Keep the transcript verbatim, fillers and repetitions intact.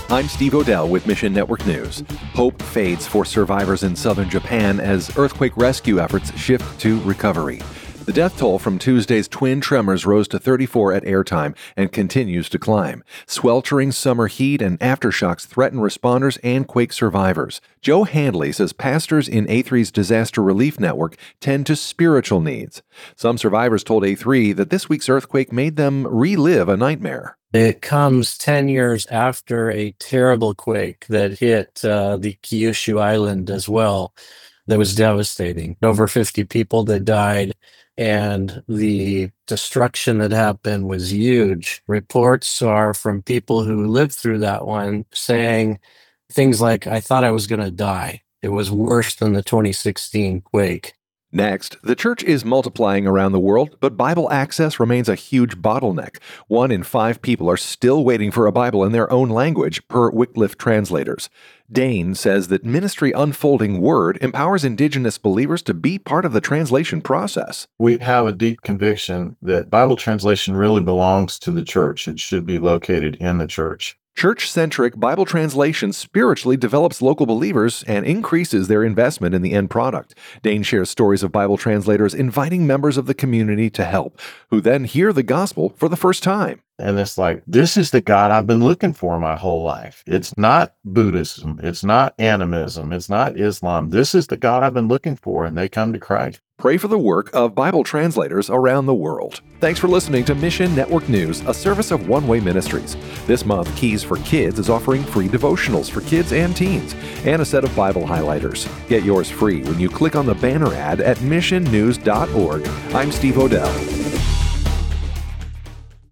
I'm Steve Odell with Mission Network News. Hope fades for survivors in southern Japan as earthquake rescue efforts shift to recovery. The death toll from Tuesday's twin tremors rose to thirty-four at airtime and continues to climb. Sweltering summer heat and aftershocks threaten responders and quake survivors. Joe Handley says pastors in A three's disaster relief network tend to spiritual needs. Some survivors told A three that this week's earthquake made them relive a nightmare. It comes ten years after a terrible quake that hit uh, the Kyushu Island as well. That was devastating. Over fifty people that died, and the destruction that happened was huge. Reports are from people who lived through that one saying things like, I thought I was going to die. It was worse than the twenty sixteen quake. Next, the church is multiplying around the world, but Bible access remains a huge bottleneck. One in five people are still waiting for a Bible in their own language, per Wycliffe translators. Dane says that Ministry Unfolding Word empowers Indigenous believers to be part of the translation process. We have a deep conviction that Bible translation really belongs to the church. It should be located in the church. Church-centric Bible translation spiritually develops local believers and increases their investment in the end product. Dane shares stories of Bible translators inviting members of the community to help, who then hear the gospel for the first time. And it's like, this is the God I've been looking for my whole life. It's not Buddhism. It's not animism. It's not Islam. This is the God I've been looking for, and they come to Christ. Pray for the work of Bible translators around the world. Thanks for listening to Mission Network News, a service of One Way Ministries. This month, Keys for Kids is offering free devotionals for kids and teens and a set of Bible highlighters. Get yours free when you click on the banner ad at mission news dot org. I'm Steve Odell.